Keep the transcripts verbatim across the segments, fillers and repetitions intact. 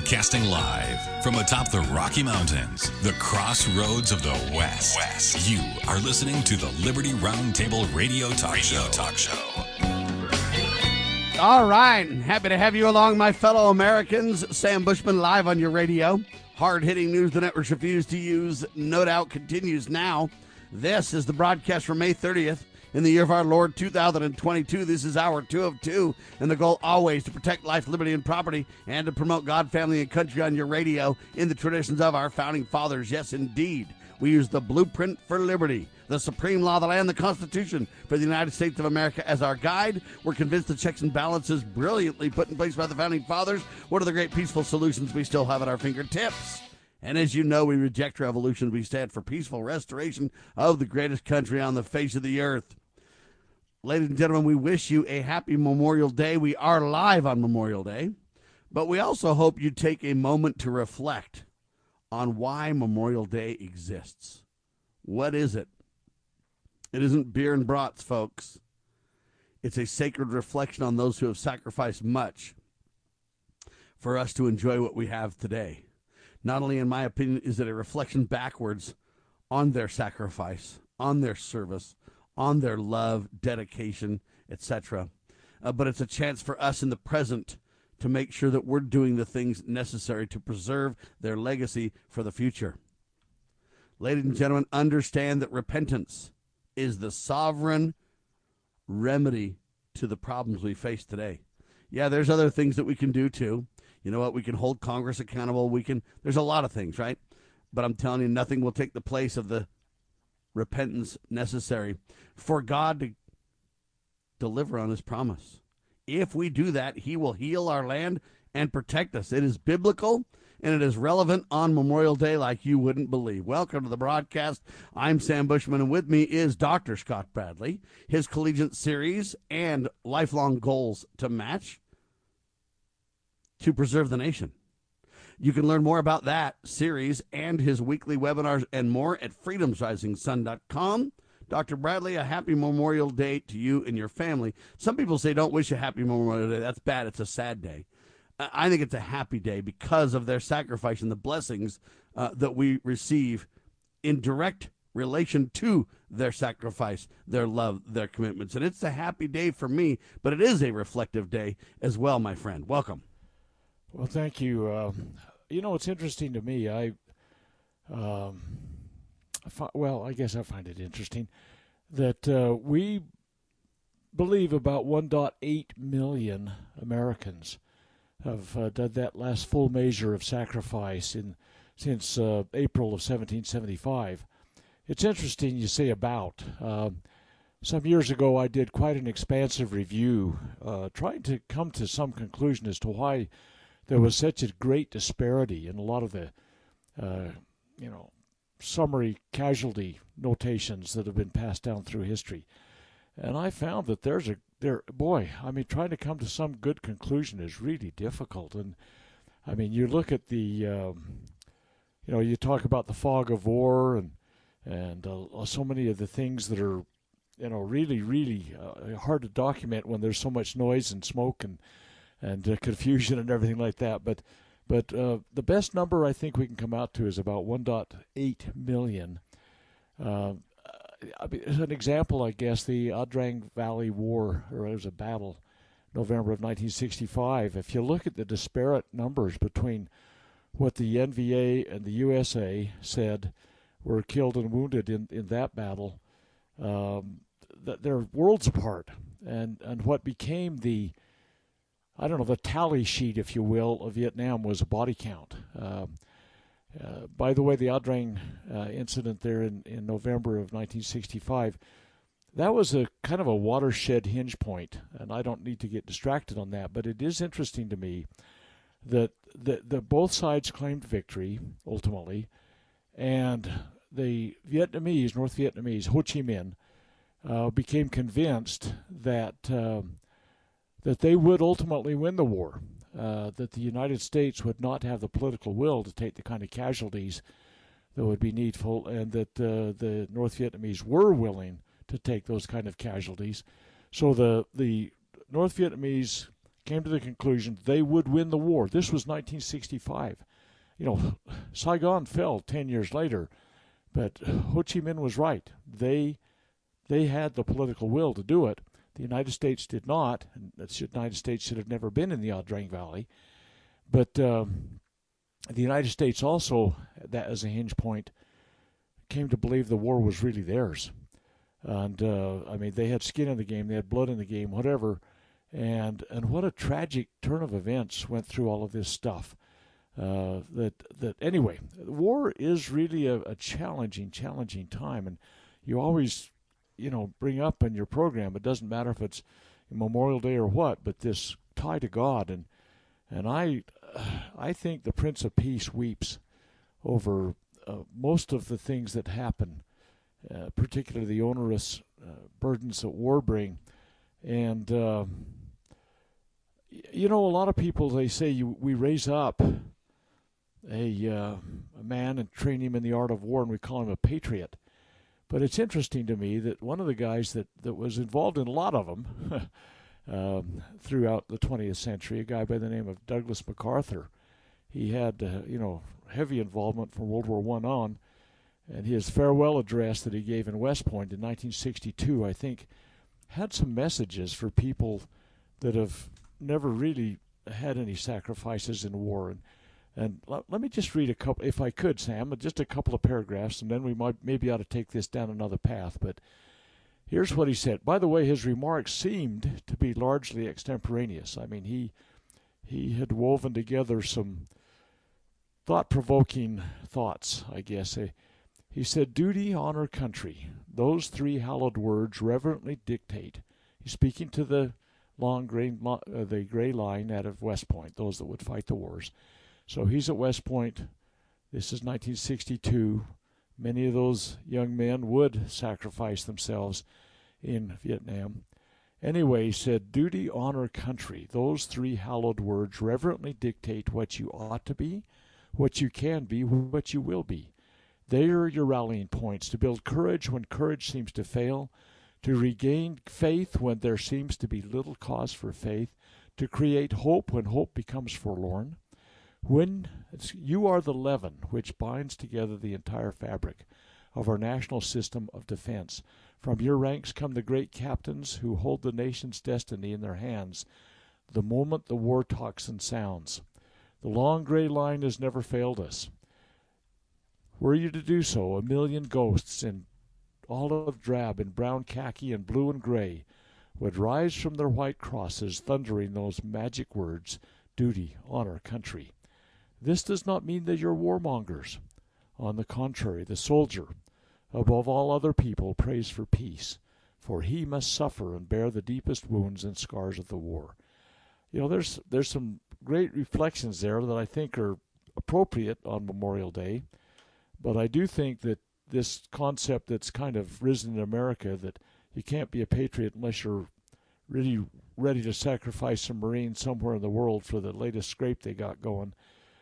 Broadcasting live from atop the Rocky Mountains, the crossroads of the West. West. You are listening to the Liberty Roundtable Radio Talk Radio Show. Talk Show. All right. Happy to have you along, my fellow Americans. Sam Bushman live on your radio. Hard-hitting news the networks refuse to use, no doubt, continues now. This is the broadcast for May thirtieth. In the year of our Lord, two thousand twenty-two, this is hour two of two, and the goal always to protect life, liberty, and property, and to promote God, family, and country on your radio in the traditions of our founding fathers. Yes, indeed, we use the blueprint for liberty, the supreme law of the land, the Constitution for the United States of America as our guide. We're convinced the checks and balances brilliantly put in place by the founding fathers. What are the great peaceful solutions we still have at our fingertips? And as you know, we reject revolution. We stand for peaceful restoration of the greatest country on the face of the earth. Ladies and gentlemen, we wish you a happy Memorial Day. We are live on Memorial Day, but we also hope you take a moment to reflect on why Memorial Day exists. What is it? It isn't beer and brats, folks. It's a sacred reflection on those who have sacrificed much for us to enjoy what we have today. Not only, in my opinion, is it a reflection backwards on their sacrifice, on their service, on their love, dedication, et cetera. Uh, but it's a chance for us in the present to make sure that we're doing the things necessary to preserve their legacy for the future. Ladies and gentlemen, understand that repentance is the sovereign remedy to the problems we face today. Yeah, there's other things that we can do too. You know what? We can hold Congress accountable. We can. There's a lot of things, right? But I'm telling you, nothing will take the place of the repentance necessary for God to deliver on his promise. If we do that, he will heal our land and protect us. It is biblical, and it is relevant on Memorial Day like you wouldn't believe. Welcome to the broadcast. I'm Sam Bushman, and with me is Doctor Scott Bradley, his collegiate series and lifelong goals to match to preserve the nation. You can learn more about that series and his weekly webinars and more at freedoms rising sun dot com. Doctor Bradley, a happy Memorial Day to you and your family. Some people say don't wish a happy Memorial Day. That's bad. It's a sad day. I think it's a happy day because of their sacrifice and the blessings uh, that we receive in direct relation to their sacrifice, their love, their commitments. And it's a happy day for me, but it is a reflective day as well, my friend. Welcome. Well, thank you. Uh, you know, it's interesting to me. I, um, I fi- well, I guess I find it interesting that uh, we believe about one point eight million Americans have uh, done that last full measure of sacrifice in since uh, April of seventeen seventy-five. It's interesting you say about. Uh, some years ago, I did quite an expansive review, uh, trying to come to some conclusion as to why there was such a great disparity in a lot of the, uh, you know, summary casualty notations that have been passed down through history. And I found that there's a, there, boy, I mean, trying to come to some good conclusion is really difficult. And, I mean, you look at the, um, you know, you talk about the fog of war and, and uh, so many of the things that are, you know, really, really uh, hard to document when there's so much noise and smoke and, and uh, confusion and everything like that. But but uh, the best number I think we can come out to is about one point eight million. Uh, I mean, as an example, I guess, the Adrang Valley War, or it was a battle, November of nineteen sixty-five. If you look at the disparate numbers between what the N V A and the U S A said were killed and wounded in, in that battle, um, th- they're worlds apart. And, and what became the I don't know, the tally sheet, if you will, of Vietnam was a body count. Uh, uh, by the way, the Adrang uh, incident there in, in November of nineteen sixty-five, that was a kind of a watershed hinge point, and I don't need to get distracted on that, but it is interesting to me that the, the both sides claimed victory, ultimately, and the Vietnamese, North Vietnamese, Ho Chi Minh, uh, became convinced that... Um, that they would ultimately win the war, uh, that the United States would not have the political will to take the kind of casualties that would be needful, and that uh, the North Vietnamese were willing to take those kind of casualties. So the the North Vietnamese came to the conclusion they would win the war. This was nineteen sixty-five. You know, Saigon fell ten years later, but Ho Chi Minh was right. They they had the political will to do it. The United States did not, and the United States should have never been in the Ia Drang Valley. But um, the United States also, that as a hinge point, came to believe the war was really theirs. And, uh, I mean, they had skin in the game, they had blood in the game, whatever. And and what a tragic turn of events went through all of this stuff. Uh, that, that anyway, war is really a, a challenging, challenging time. And you always, you know, bring up in your program, it doesn't matter if it's Memorial Day or what, but this tie to God. And and I, I think the Prince of Peace weeps over uh, most of the things that happen, uh, particularly the onerous uh, burdens that war bring. And, uh, you know, a lot of people, they say you, we raise up a, uh, a man and train him in the art of war, and we call him a patriot. But it's interesting to me that one of the guys that, that was involved in a lot of them um, throughout the twentieth century, a guy by the name of Douglas MacArthur, he had, uh, you know, heavy involvement from World War One on, and his farewell address that he gave in West Point in nineteen sixty-two, I think, had some messages for people that have never really had any sacrifices in war. And And l- let me just read a couple, if I could, Sam, just a couple of paragraphs, and then we might maybe ought to take this down another path. But here's what he said. By the way, his remarks seemed to be largely extemporaneous. I mean, he he had woven together some thought-provoking thoughts, I guess. He said, duty, honor, country, those three hallowed words reverently dictate. He's speaking to the long gray, uh, the gray line out of West Point, those that would fight the wars. So he's at West Point. This is nineteen sixty-two. Many of those young men would sacrifice themselves in Vietnam. Anyway, he said, duty, honor, country, those three hallowed words reverently dictate what you ought to be, what you can be, what you will be. They are your rallying points to build courage when courage seems to fail, to regain faith when there seems to be little cause for faith, to create hope when hope becomes forlorn. When you are the leaven which binds together the entire fabric of our national system of defense. From your ranks come the great captains who hold the nation's destiny in their hands the moment the war tocsin sounds. The long gray line has never failed us. Were you to do so, a million ghosts in olive drab and brown khaki and blue and gray would rise from their white crosses, thundering those magic words, duty, honor, country. This does not mean that you're warmongers. On the contrary, the soldier, above all other people, prays for peace, for he must suffer and bear the deepest wounds and scars of the war. You know, there's there's some great reflections there that I think are appropriate on Memorial Day, but I do think that this concept that's kind of risen in America, that you can't be a patriot unless you're really ready to sacrifice some Marines somewhere in the world for the latest scrape they got going.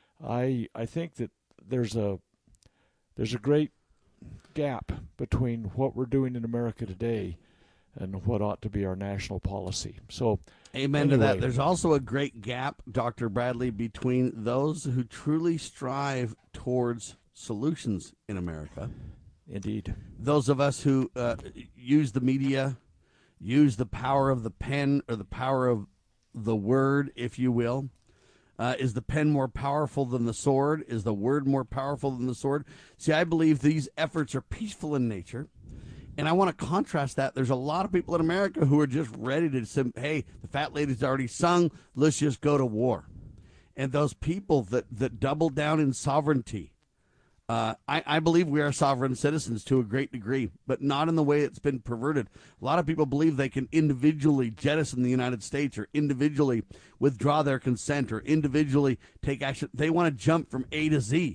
I I think that there's a there's a great gap between what we're doing in America today and what ought to be our national policy. So, amen anyway. to that. There's also a great gap, Doctor Bradley, between those who truly strive towards solutions in America. Indeed. Those of us who uh, use the media, use the power of the pen or the power of the word, if you will. Uh, is the pen more powerful than the sword? Is the word more powerful than the sword? See, I believe these efforts are peaceful in nature. And I want to contrast that. There's a lot of people in America who are just ready to say, hey, the fat lady's already sung, let's just go to war. And those people that, that double down in sovereignty, uh, I, I believe we are sovereign citizens to a great degree, but not in the way it's been perverted. A lot of people believe they can individually jettison the United States or individually withdraw their consent or individually take action. They want to jump from A to Z.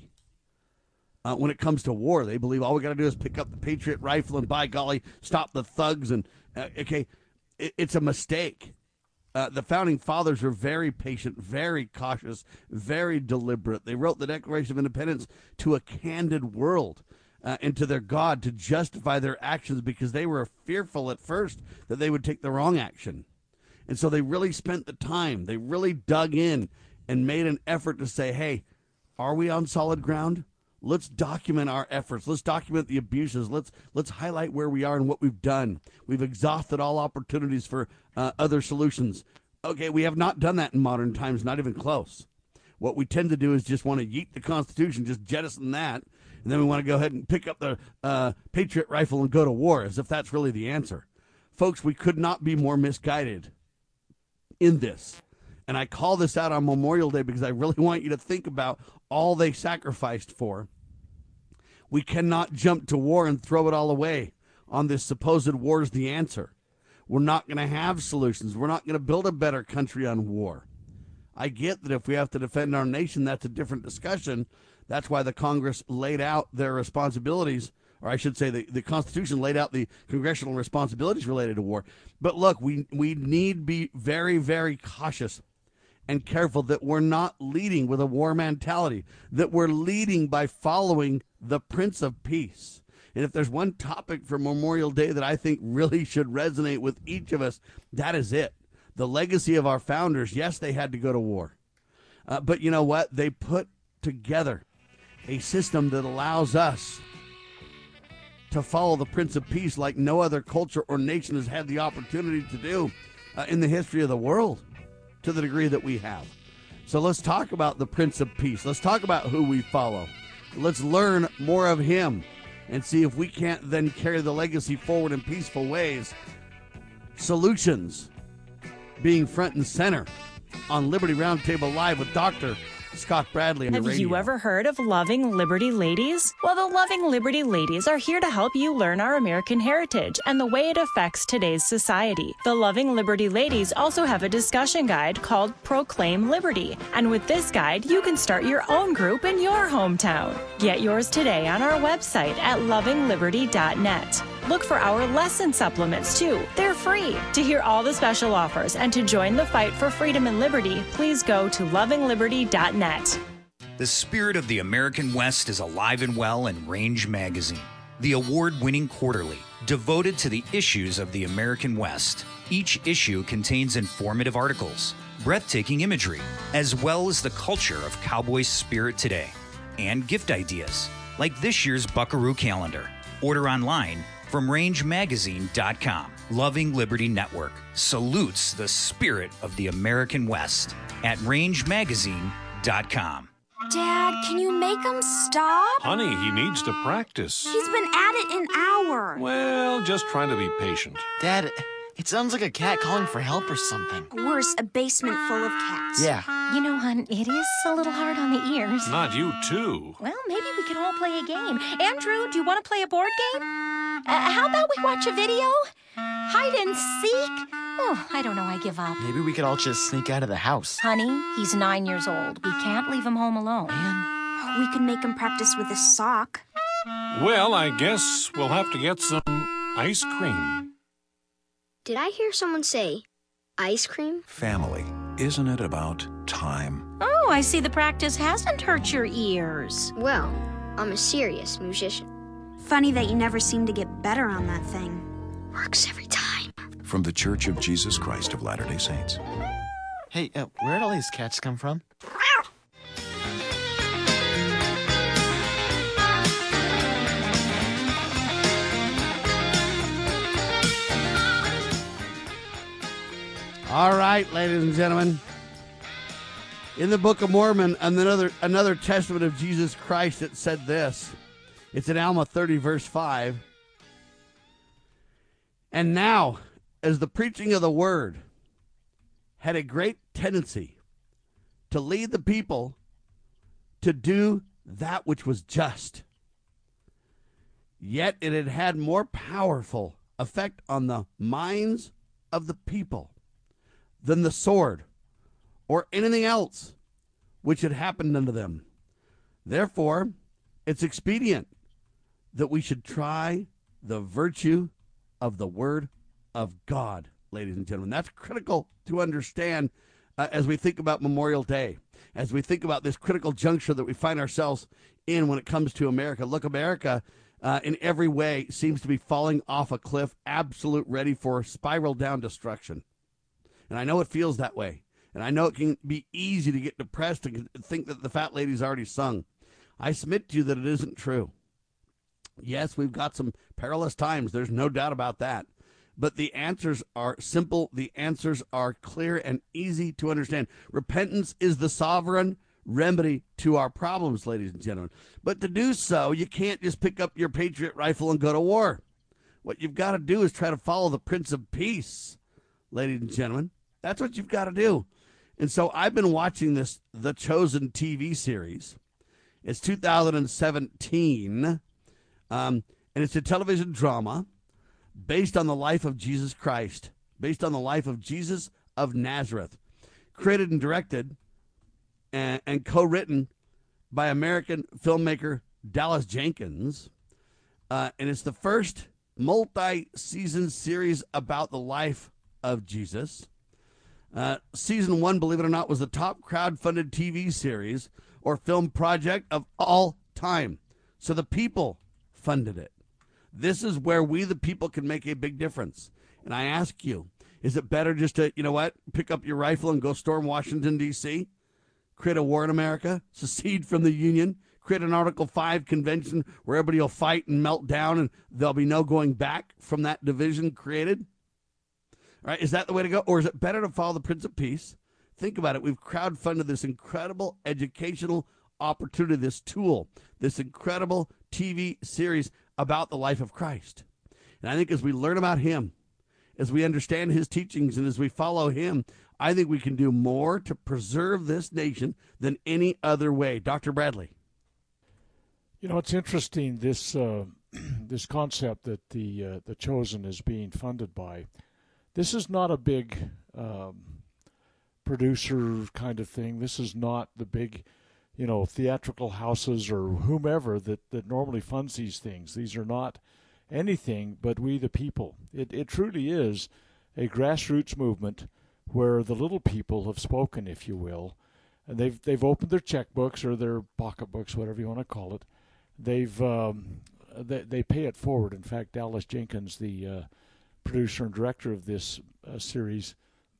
Uh, when it comes to war, they believe all we got to do is pick up the Patriot rifle and, by golly, stop the thugs. And uh, okay, it, it's a mistake. Uh, the founding fathers were very patient, very cautious, very deliberate. They wrote the Declaration of Independence to a candid world uh, and to their God to justify their actions because they were fearful at first that they would take the wrong action. And so they really spent the time. They really dug in and made an effort to say, hey, are we on solid ground? Let's document our efforts. Let's document the abuses. Let's let's highlight where we are and what we've done. We've exhausted all opportunities for uh, other solutions. Okay, we have not done that in modern times, not even close. What we tend to do is just want to yeet the Constitution, just jettison that, and then we want to go ahead and pick up the uh, Patriot rifle and go to war, as if that's really the answer. Folks, we could not be more misguided in this. And I call this out on Memorial Day because I really want you to think about all they sacrificed for. We cannot jump to war and throw it all away on this supposed war is the answer. We're not going to have solutions. We're not going to build a better country on war. I get that if we have to defend our nation, that's a different discussion. That's why the Congress laid out their responsibilities, or I should say the, the Constitution laid out the congressional responsibilities related to war. But look, we, we need be very, very cautious and careful that we're not leading with a war mentality, that we're leading by following the Prince of Peace. And if there's one topic for Memorial Day that I think really should resonate with each of us, that is it. The legacy of our founders. Yes, they had to go to war. Uh, but you know what? They put together a system that allows us to follow the Prince of Peace like no other culture or nation has had the opportunity to do uh, in the history of the world to the degree that we have. So let's talk about the Prince of Peace. Let's talk about who we follow. Let's learn more of him and see if we can't then carry the legacy forward in peaceful ways. Solutions being front and center on Liberty Roundtable Live with Doctor Scott Bradley on your Have radio. you ever heard of Loving Liberty Ladies? Well, the Loving Liberty Ladies are here to help you learn our American heritage and the way it affects today's society. The Loving Liberty Ladies also have a discussion guide called Proclaim Liberty. And with this guide, you can start your own group in your hometown. Get yours today on our website at loving liberty dot net. Look for our lesson supplements, too. They're free. To hear all the special offers and to join the fight for freedom and liberty, please go to loving liberty dot net. The spirit of the American West is alive and well in Range Magazine, the award-winning quarterly devoted to the issues of the American West. Each issue contains informative articles, breathtaking imagery, as well as the culture of cowboy spirit today, and gift ideas, like this year's Buckaroo calendar. Order online from range magazine dot com. Loving Liberty Network salutes the spirit of the American West at range magazine dot com. Dad, can you make him stop? Honey, he needs to practice. He's been at it an hour. Well, just trying to be patient. Dad, it sounds like a cat calling for help or something. Worse, a basement full of cats. Yeah. You know, hon, it is a little hard on the ears. Not you, too. Well, maybe we could all play a game. Andrew, do you want to play a board game? Uh, how about we watch a video? Hide and seek? Oh, I don't know. I give up. Maybe we could all just sneak out of the house. Honey, he's nine years old. We can't leave him home alone. Man. We could make him practice with a sock. Well, I guess we'll have to get some ice cream. Did I hear someone say ice cream? Family. Isn't it about time? Oh, I see the practice hasn't hurt your ears. Well, I'm a serious musician. Funny that you never seem to get better on that thing. Works every time. From the Church of Jesus Christ of Latter-day Saints. Hey, uh, where'd all these cats come from? All right, ladies and gentlemen. In the Book of Mormon, another another testament of Jesus Christ, it said this. It's in Alma thirty, verse five. And now, as the preaching of the word had a great tendency to lead the people to do that which was just, yet it had had more powerful effect on the minds of the people than the sword or anything else which had happened unto them. Therefore, it's expedient that we should try the virtue of the word of God, ladies and gentlemen. That's critical to understand uh, as we think about Memorial Day, as we think about this critical juncture that we find ourselves in when it comes to America. Look, America, uh, in every way, seems to be falling off a cliff, absolute ready for spiral down destruction. And I know it feels that way. And I know it can be easy to get depressed and think that the fat lady's already sung. I submit to you that it isn't true. Yes, we've got some perilous times. There's no doubt about that. But the answers are simple. The answers are clear and easy to understand. Repentance is the sovereign remedy to our problems, ladies and gentlemen. But to do so, you can't just pick up your Patriot rifle and go to war. What you've got to do is try to follow the Prince of Peace, ladies and gentlemen. That's what you've got to do. And so I've been watching this The Chosen T V series. It's two thousand seventeen, um, and it's a television drama based on the life of Jesus Christ, based on the life of Jesus of Nazareth, created and directed and, and co-written by American filmmaker Dallas Jenkins. Uh, and it's the first multi-season series about the life of Jesus. Uh, season one, believe it or not, was the top crowd-funded T V series or film project of all time. So the people funded it. This is where we, the people, can make a big difference. And I ask you, is it better just to, you know what, pick up your rifle and go storm Washington, D C, create a war in America, secede from the Union, create an Article five convention where everybody will fight and melt down and there'll be no going back from that division created? All right, is that the way to go? Or is it better to follow the Prince of Peace? Think about it. We've crowdfunded this incredible educational opportunity, this tool, this incredible T V series about the life of Christ. And I think as we learn about him, as we understand his teachings, and as we follow him, I think we can do more to preserve this nation than any other way. Doctor Bradley. You know, it's interesting, this uh, this concept that the uh, the Chosen is being funded by. This is not a big um, producer kind of thing. This is not the big, you know, theatrical houses or whomever that, that normally funds these things. These are not anything but we the people. It it truly is a grassroots movement where the little people have spoken, if you will, and they've they've opened their checkbooks or their pocketbooks, whatever you want to call it. They've um, they they pay it forward. In fact, Dallas Jenkins, the uh, producer and director of this uh, series,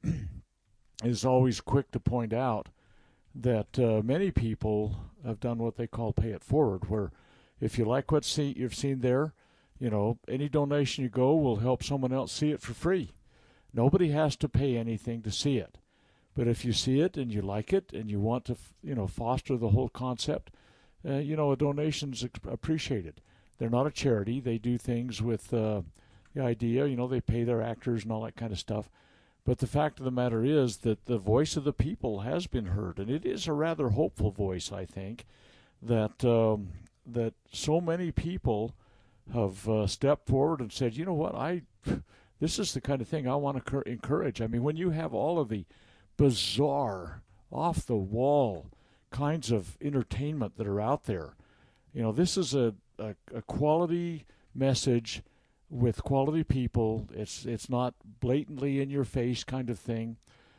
is always quick to point out that uh, many people have done what they call pay it forward, where if you like what see, you've seen there, you know, any donation you go will help someone else see it for free. Nobody has to pay anything to see it. But if you see it and you like it and you want to, you know, foster the whole concept, uh, you know, a donation's appreciated. They're not a charity. They do things with uh, the idea, you know, they pay their actors and all that kind of stuff. But the fact of the matter is that the voice of the people has been heard, and it is a rather hopeful voice, I think, that um, that so many people have uh, stepped forward and said, you know what, I this is the kind of thing I want to encourage. I mean, when you have all of the bizarre, off-the-wall kinds of entertainment that are out there, you know, this is a, a, a quality message with quality people. It's it's not blatantly in your face kind of thing.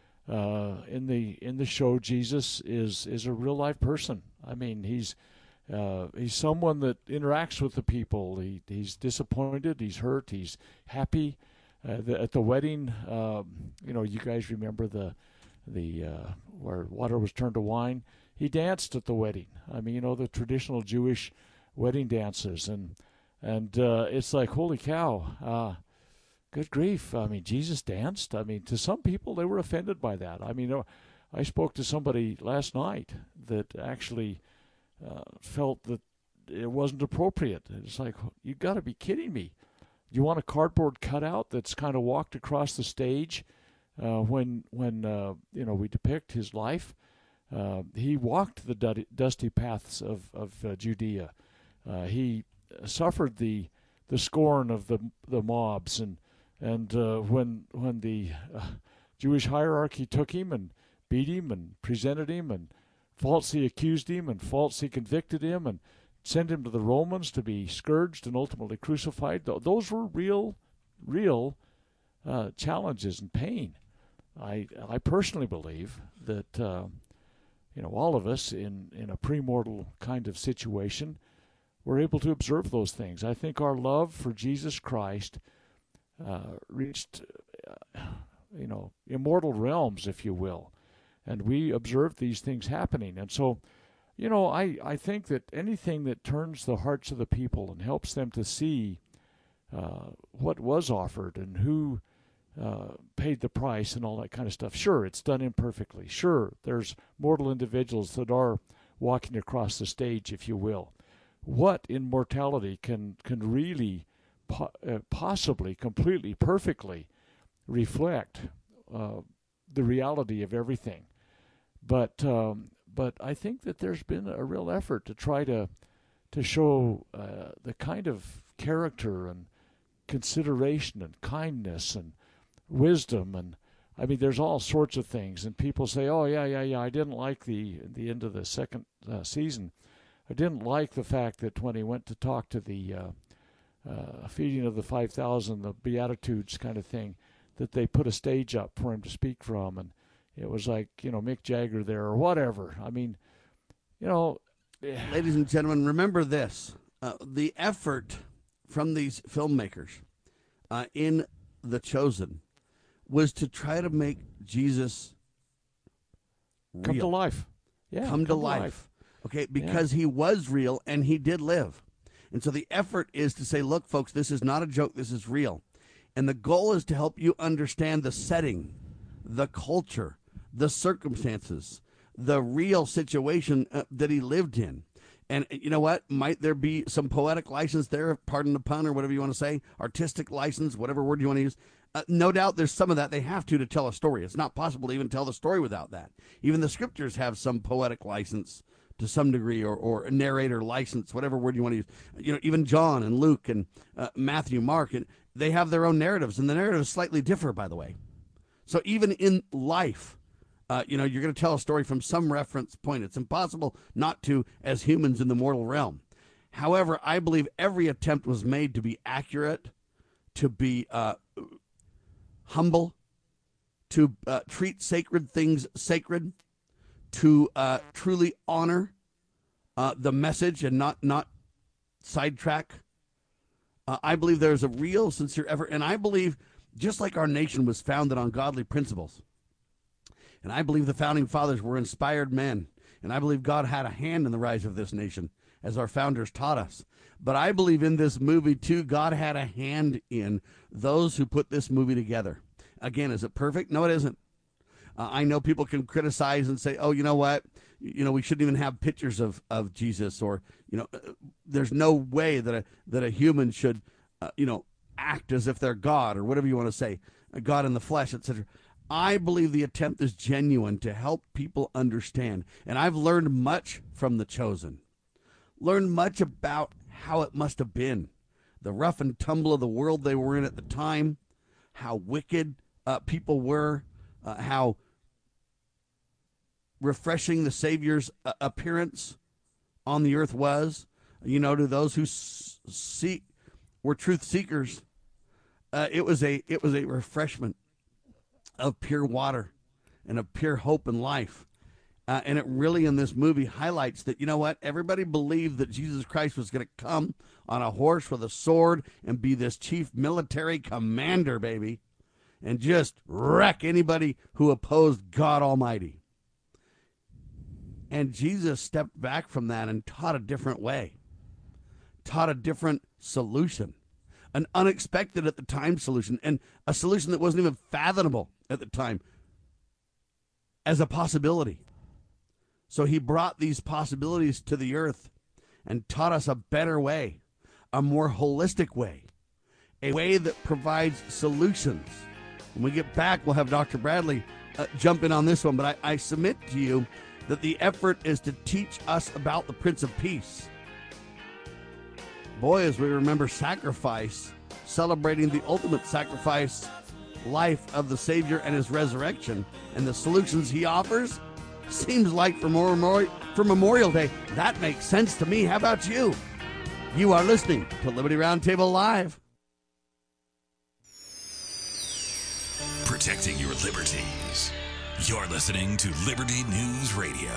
Uh, in the in the show, Jesus is is a real life person. I mean, he's uh, he's someone that interacts with the people. He he's disappointed. He's hurt. He's happy. Uh, the, at the wedding, um, you know, you guys remember the the uh, where water was turned to wine. He danced at the wedding. I mean, you know, the traditional Jewish wedding dances. And And uh, it's like, holy cow, uh, good grief. I mean, Jesus danced. I mean, to some people, they were offended by that. I mean, I spoke to somebody last night that actually uh, felt that it wasn't appropriate. It's like, you got to be kidding me. You want a cardboard cutout that's kind of walked across the stage uh, when, when uh, you know, we depict his life? Uh, he walked the dud- dusty paths of, of uh, Judea. Uh, he suffered the the scorn of the the mobs, and and uh, when when the uh, Jewish hierarchy took him and beat him and presented him and falsely accused him and falsely convicted him and sent him to the Romans to be scourged and ultimately crucified, th- those were real real uh, challenges and pain. I I personally believe that uh, you know, all of us in in a premortal kind of situation, we're able to observe those things. I think our love for Jesus Christ uh, reached uh, you know, immortal realms, if you will. And we observe these things happening. And so, you know, I, I think that anything that turns the hearts of the people and helps them to see uh, what was offered and who uh, paid the price and all that kind of stuff. Sure, it's done imperfectly. Sure, there's mortal individuals that are walking across the stage, if you will. What in mortality can, can really po- uh, possibly, completely, perfectly reflect uh, the reality of everything? But um, but I think that there's been a real effort to try to to show uh, the kind of character and consideration and kindness and wisdom, and I mean there's all sorts of things. And people say, oh yeah yeah yeah I didn't like the the end of the second uh, season. I didn't like the fact that when he went to talk to the uh, uh, feeding of the five thousand, the Beatitudes kind of thing, that they put a stage up for him to speak from, and it was like, you know, Mick Jagger there or whatever. I mean, you know. Ladies and gentlemen, remember this. Uh, the effort from these filmmakers uh, in The Chosen was to try to make Jesus real. Come to life. Yeah, come, come to to life. life. Okay, because yeah. he was real and he did live. And so the effort is to say, look, folks, this is not a joke. This is real. And the goal is to help you understand the setting, the culture, the circumstances, the real situation uh, that he lived in. And you know what? Might there be some poetic license there, pardon the pun or whatever you want to say, artistic license, whatever word you want to use? Uh, no doubt there's some of that. They have to to tell a story. It's not possible to even tell the story without that. Even the scriptures have some poetic license to some degree, or, or a narrator license, whatever word you want to use. You know, even John and Luke and uh, Matthew, Mark, and they have their own narratives, and the narratives slightly differ, by the way. So even in life, Uh, you know, you're going to tell a story from some reference point. It's impossible not to as humans in the mortal realm. However, I believe every attempt was made to be accurate, to be uh, humble, to uh, treat sacred things sacred, to uh, truly honor uh, the message and not, not sidetrack. Uh, I believe there's a real, sincere effort. And I believe, just like our nation was founded on godly principles, and I believe the founding fathers were inspired men. And I believe God had a hand in the rise of this nation, as our founders taught us. But I believe in this movie, too, God had a hand in those who put this movie together. Again, is it perfect? No, it isn't. Uh, I know people can criticize and say, oh, you know what? You know, we shouldn't even have pictures of, of Jesus, or, you know, there's no way that a, that a human should, uh, you know, act as if they're God, or whatever you want to say, God in the flesh, et cetera. I believe the attempt is genuine to help people understand. And I've learned much from The Chosen. Learned much about how it must have been. The rough and tumble of the world they were in at the time. How wicked uh, people were. Uh, how refreshing the Savior's uh, appearance on the earth was. You know, to those who s- seek, were truth seekers, uh, it was a it was a refreshment of pure water and of pure hope and life. Uh, and it really, in this movie, highlights that, you know what, everybody believed that Jesus Christ was going to come on a horse with a sword and be this chief military commander, baby, and just wreck anybody who opposed God Almighty. And Jesus stepped back from that and taught a different way, taught a different solution. An unexpected at the time solution, and a solution that wasn't even fathomable at the time as a possibility. So he brought these possibilities to the earth and taught us a better way, a more holistic way, a way that provides solutions. When we get back, we'll have Doctor Bradley uh, jump in on this one, but I, I submit to you that the effort is to teach us about the Prince of Peace. Boy, as we remember sacrifice, celebrating the ultimate sacrifice, life of the Savior and his resurrection, and the solutions he offers, seems like for, more, for Memorial Day, that makes sense to me. How about you? You are listening to Liberty Roundtable Live. Protecting your liberties. You're listening to Liberty News Radio.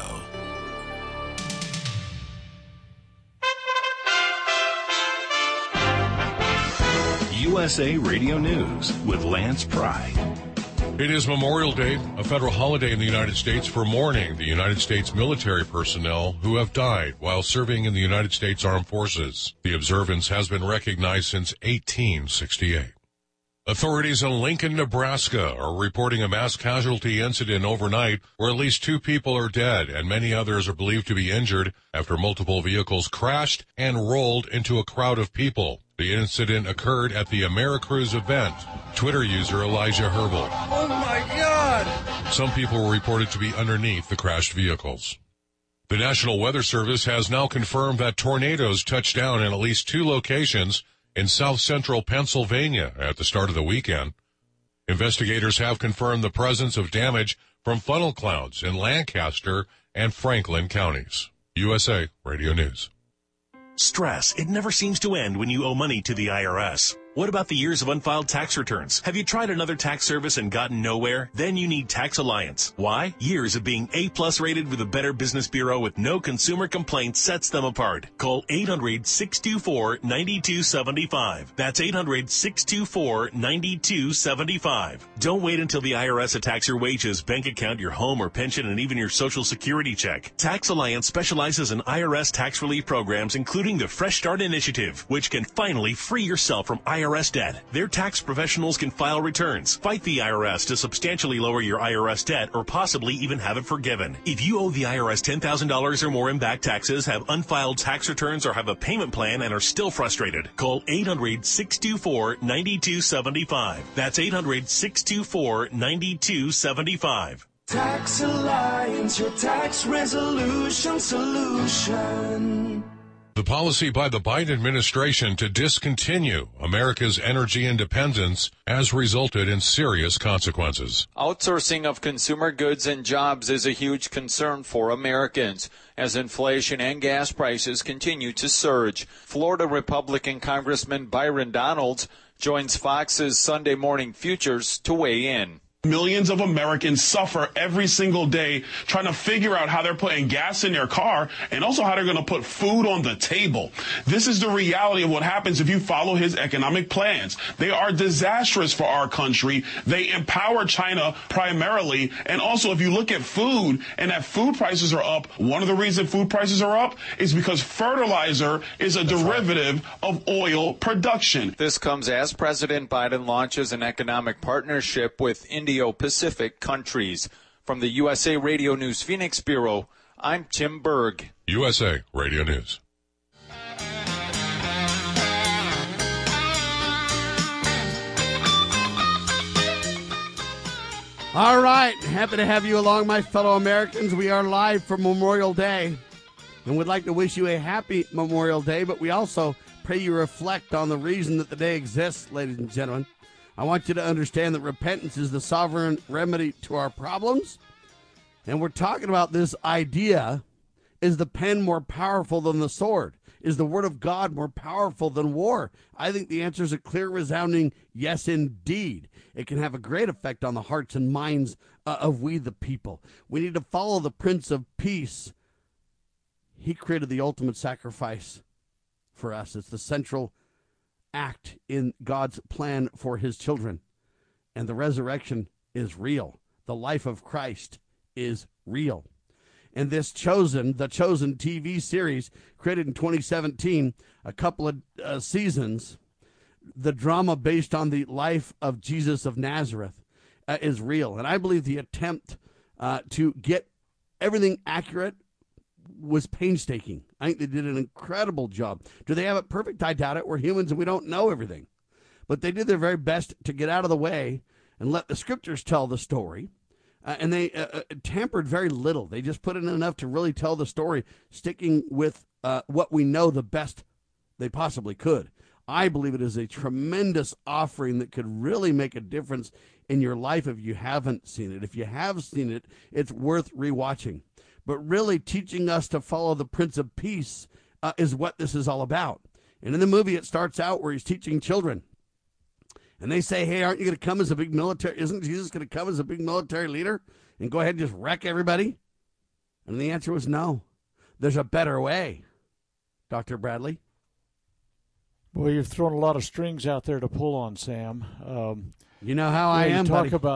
U S A Radio News with Lance Pry. It is Memorial Day, a federal holiday in the United States for mourning the United States military personnel who have died while serving in the United States Armed Forces. The observance has been recognized since eighteen sixty-eight. Authorities in Lincoln, Nebraska are reporting a mass casualty incident overnight where at least two people are dead and many others are believed to be injured after multiple vehicles crashed and rolled into a crowd of people. The incident occurred at the AmeriCruise event. Twitter user Elijah Herbal. Oh my God! Some people were reported to be underneath the crashed vehicles. The National Weather Service has now confirmed that tornadoes touched down in at least two locations in south-central Pennsylvania at the start of the weekend. Investigators have confirmed the presence of damage from funnel clouds in Lancaster and Franklin counties. U S A Radio News. Stress. It never seems to end when you owe money to the I R S. What about the years of unfiled tax returns? Have you tried another tax service and gotten nowhere? Then you need Tax Alliance. Why? Years of being A-plus rated with a Better Business Bureau with no consumer complaints sets them apart. Call eight hundred, six two four, nine two seven five. That's eight hundred, six two four, nine two seven five. Don't wait until the I R S attacks your wages, bank account, your home or pension, and even your Social Security check. Tax Alliance specializes in I R S tax relief programs, including the Fresh Start Initiative, which can finally free yourself from I R S debt. Their tax professionals can file returns, fight the I R S to substantially lower your I R S debt, or possibly even have it forgiven. If you owe the I R S ten thousand dollars or more in back taxes, have unfiled tax returns, or have a payment plan and are still frustrated, call eight hundred, six two four, nine two seven five. That's eight hundred, six two four, nine two seven five. Tax Alliance, your tax resolution solution. The policy by the Biden administration to discontinue America's energy independence has resulted in serious consequences. Outsourcing of consumer goods and jobs is a huge concern for Americans as inflation and gas prices continue to surge. Florida Republican Congressman Byron Donalds joins Fox's Sunday Morning Futures to weigh in. Millions of Americans suffer every single day trying to figure out how they're putting gas in their car and also how they're going to put food on the table. This is the reality of what happens if you follow his economic plans. They are disastrous for our country. They empower China primarily. And also, if you look at food and that food prices are up, one of the reasons food prices are up is because fertilizer is a That's derivative right. of oil production. This comes as President Biden launches an economic partnership with India Pacific countries. From the U S A Radio News Phoenix Bureau, I'm Tim Berg. U S A Radio News. All right. Happy to have you along, my fellow Americans. We are live for Memorial Day, and would like to wish you a happy Memorial Day, but we also pray you reflect on the reason that the day exists, ladies and gentlemen. I want you to understand that repentance is the sovereign remedy to our problems. And we're talking about this idea, is the pen more powerful than the sword? Is the word of God more powerful than war? I think the answer is a clear, resounding yes, indeed. It can have a great effect on the hearts and minds uh, of we the people. We need to follow the Prince of Peace. He created the ultimate sacrifice for us. It's the central act in God's plan for his children. And the resurrection is real. The life of Christ is real. And this Chosen, the Chosen T V series, created in twenty seventeen, a couple of uh, seasons, the drama based on the life of Jesus of Nazareth uh, is real. And I believe the attempt uh, to get everything accurate was painstaking. I think they did an incredible job. Do they have it perfect? I doubt it. We're humans and we don't know everything. But they did their very best to get out of the way and let the scriptures tell the story. Uh, and they uh, tampered very little. They just put in enough to really tell the story, sticking with uh, what we know the best they possibly could. I believe it is a tremendous offering that could really make a difference in your life if you haven't seen it. If you have seen it, it's worth rewatching. But really teaching us to follow the Prince of Peace uh, is what this is all about. And in the movie, it starts out where he's teaching children. And they say, hey, aren't you going to come as a big military? Isn't Jesus going to come as a big military leader and go ahead and just wreck everybody? And the answer was no. There's a better way. Doctor Bradley? Well, you've thrown a lot of strings out there to pull on, Sam. Um, you know how I you am, talk buddy. about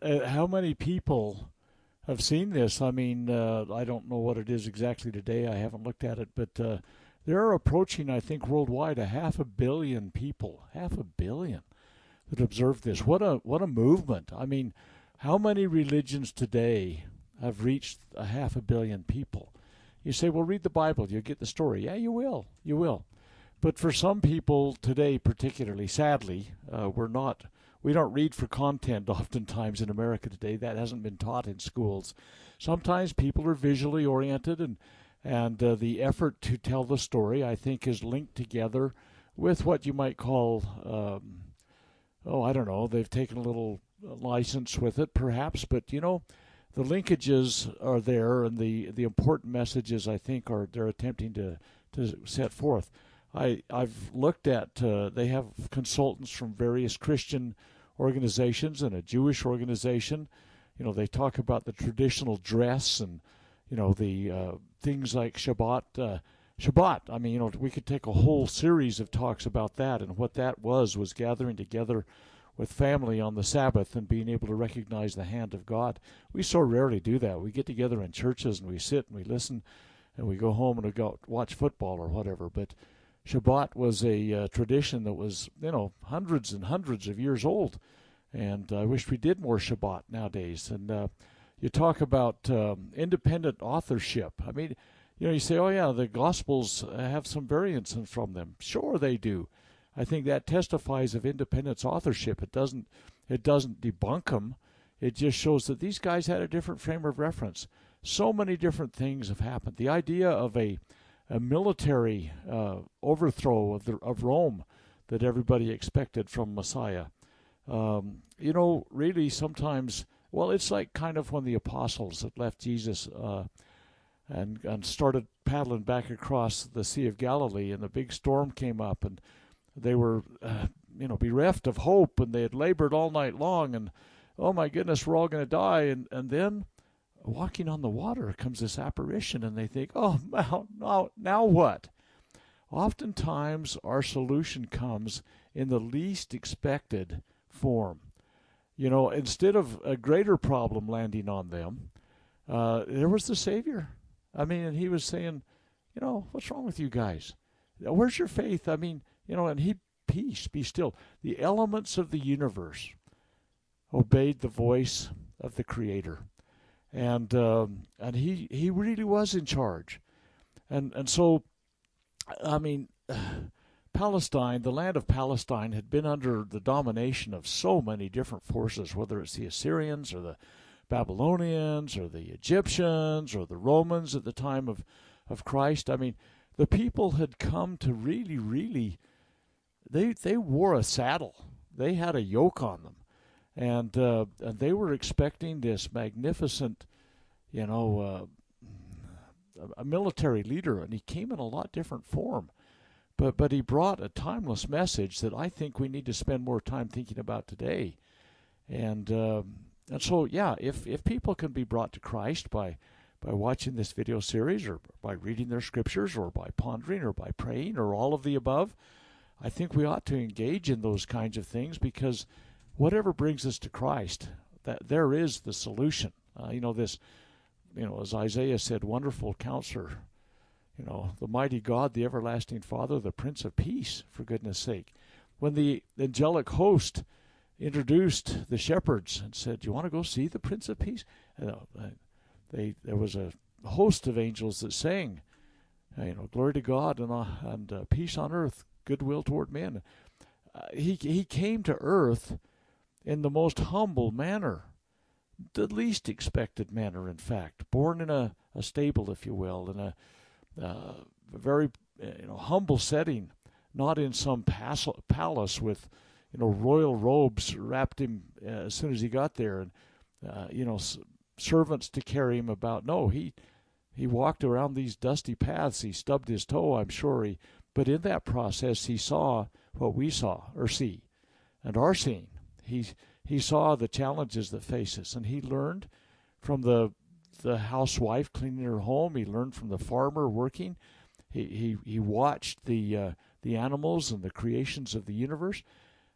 uh, how many people have seen this? I mean, uh, I don't know what it is exactly today. I haven't looked at it, but uh, they're approaching, I think, worldwide a half a billion people, half a billion that observe this. What a what a movement! I mean, how many religions today have reached a half a billion people? You say, well, read the Bible, you'll get the story. Yeah, you will, you will. But for some people today, particularly, sadly, uh, we're not. We don't read for content oftentimes in America today. That hasn't been taught in schools. Sometimes people are visually oriented, and and uh, the effort to tell the story, I think, is linked together with what you might call, um, oh, I don't know, they've taken a little license with it, perhaps, but, you know, the linkages are there, and the, the important messages, I think, are they're attempting to, to set forth. I, I've looked at, uh, they have consultants from various Christian organizations and a Jewish organization. You know, they talk about the traditional dress and, you know, the uh, things like Shabbat. Uh, Shabbat, I mean, you know, we could take a whole series of talks about that, and what that was was gathering together with family on the Sabbath and being able to recognize the hand of God. We so rarely do that. We get together in churches and we sit and we listen and we go home and we go watch football or whatever, but Shabbat was a uh, tradition that was, you know, hundreds and hundreds of years old, and I wish we did more Shabbat nowadays. And uh, you talk about um, independent authorship. I mean, you know, you say, oh, yeah, the Gospels have some variance from them. Sure, they do. I think that testifies of independence authorship. It doesn't, it doesn't debunk them. It just shows that these guys had a different frame of reference. So many different things have happened. The idea of a a military uh, overthrow of the of Rome that everybody expected from Messiah. Um, you know, really sometimes, well, it's like kind of when the apostles had left Jesus uh, and and started paddling back across the Sea of Galilee, and the big storm came up, and they were, uh, you know, bereft of hope, and they had labored all night long, and oh my goodness, we're all going to die, and and then walking on the water comes this apparition, and they think, oh, now, now, now what? Oftentimes, our solution comes in the least expected form. You know, instead of a greater problem landing on them, uh, there was the Savior. I mean, and he was saying, you know, what's wrong with you guys? Where's your faith? I mean, you know, and he, peace, be still. The elements of the universe obeyed the voice of the Creator. And um, and he he really was in charge, and and so, I mean, Palestine, the land of Palestine, had been under the domination of so many different forces, whether it's the Assyrians or the Babylonians or the Egyptians or the Romans at the time of of Christ. I mean, the people had come to really, really, they they wore a saddle, they had a yoke on them. And, uh, and they were expecting this magnificent, you know, uh, a military leader, and he came in a lot different form. But but he brought a timeless message that I think we need to spend more time thinking about today. And uh, and so, yeah, if, if people can be brought to Christ by, by watching this video series or by reading their scriptures or by pondering or by praying or all of the above, I think we ought to engage in those kinds of things, because whatever brings us to Christ, that there is the solution. Uh, you know, this, you know, as Isaiah said, wonderful counselor, you know, the mighty God, the everlasting Father, the Prince of Peace, for goodness sake. When the angelic host introduced the shepherds and said, do you want to go see the Prince of Peace? Uh, they, there was a host of angels that sang, uh, you know, glory to God and, uh, and uh, peace on earth, goodwill toward men. Uh, he, he came to earth in the most humble manner, the least expected manner, in fact, born in a, a stable, if you will, in a, uh, a very you know, humble setting, not in some pas- palace with, you know, royal robes wrapped him uh, as soon as he got there, and uh, you know, s- servants to carry him about. No, he he walked around these dusty paths. He stubbed his toe, I'm sure. He, but in that process, he saw what we saw or see, and are seeing. He he saw the challenges that face us, and he learned from the the housewife cleaning her home. He learned from the farmer working. He he he watched the uh, the animals and the creations of the universe.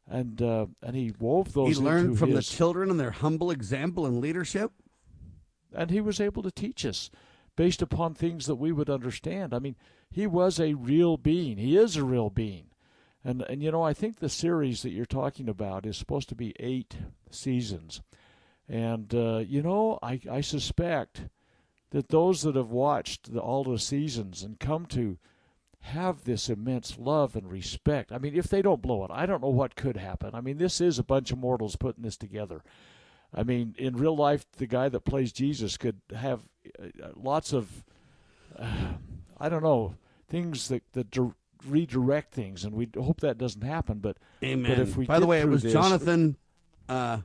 And uh, and he wove those He learned into from his, the children and their humble example and leadership. And he was able to teach us based upon things that we would understand. I mean, he was a real being. He is a real being. And, and you know, I think the series that you're talking about is supposed to be eight seasons. And, uh, you know, I, I suspect that those that have watched the, all the seasons and come to have this immense love and respect, I mean, if they don't blow it, I don't know what could happen. I mean, this is a bunch of mortals putting this together. I mean, in real life, the guy that plays Jesus could have uh, lots of, uh, I don't know, things that, that di- redirect things, and we hope that doesn't happen. But, Amen. but if we By the way, it was this, Jonathan uh,